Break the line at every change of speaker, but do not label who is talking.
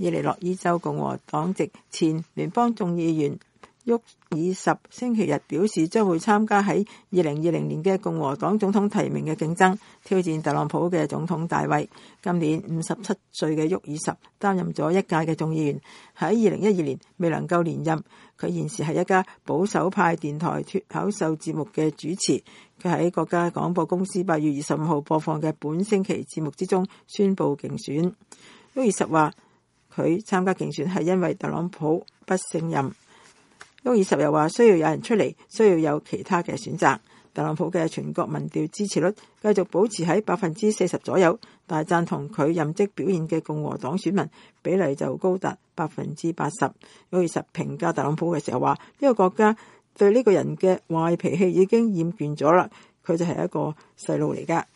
伊利諾伊州共和黨籍前聯邦眾議員沃爾什星期日表示，將會參加喺2020年嘅共和黨總統提名嘅競爭，挑戰特朗普嘅總統大位。今年57歲嘅沃爾什擔任咗一屆嘅眾議員，喺2012年未能夠連任。佢現時係一家保守派電台脫口秀節目嘅主持。佢喺國家廣播公司8月25號播放嘅本星期節目之中宣布競選。沃爾什話佢參加競選係因為特朗普不勝任。沃爾什又話需要有人出嚟，需要有其他嘅選擇。特朗普嘅全國民調支持率繼續保持喺40%左右，但係贊同佢任職表現嘅共和黨選民比例就高達80%。沃爾什評價特朗普嘅時候話：呢個國家對呢個人嘅壞脾氣已經厭倦咗啦，佢就係一個細路嚟㗎。